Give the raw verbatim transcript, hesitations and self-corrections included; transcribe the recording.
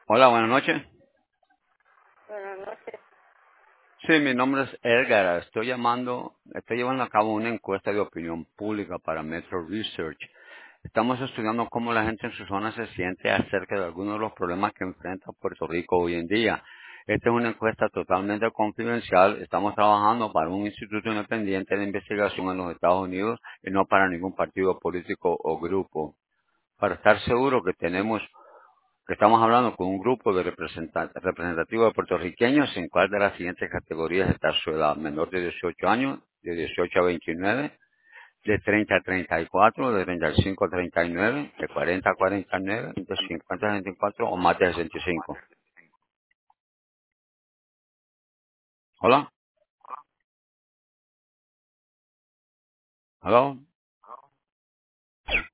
Hola, buenas noches. Buenas noches. Sí, mi nombre es Edgar. Estoy llamando, estoy llevando a cabo una encuesta de opinión pública para Metro Research. Estamos estudiando cómo la gente en su zona se siente acerca de algunos de los problemas que enfrenta Puerto Rico hoy en día. Esta es una encuesta totalmente confidencial. Estamos trabajando para un instituto independiente de investigación en los Estados Unidos y no para ningún partido político o grupo. Para estar seguro que tenemos que estamos hablando con un grupo de representa- representativos de puertorriqueños en cuál de las siguientes categorías está su edad: menor de dieciocho años, de dieciocho a veintinueve, de treinta a treinta y cuatro, de treinta y cinco a treinta y nueve, de cuarenta a cuarenta y nueve, de cincuenta a sesenta y cuatro o más de sesenta y cinco. Hola, hola.